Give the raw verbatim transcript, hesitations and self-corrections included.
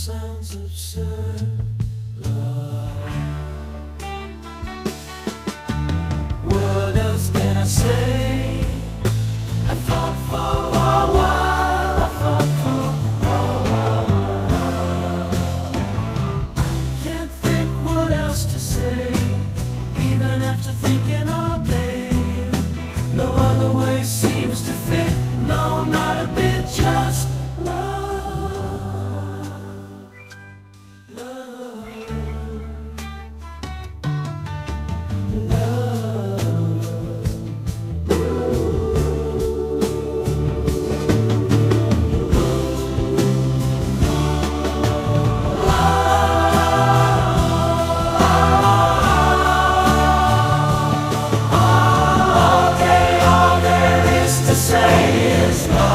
sounds absurd. Love. What else can I say? I fought for a while, I fought for a while. Can't think what else to say, even after thinking all day. No other way seems to fit, no, not a bit, just love. Say is love.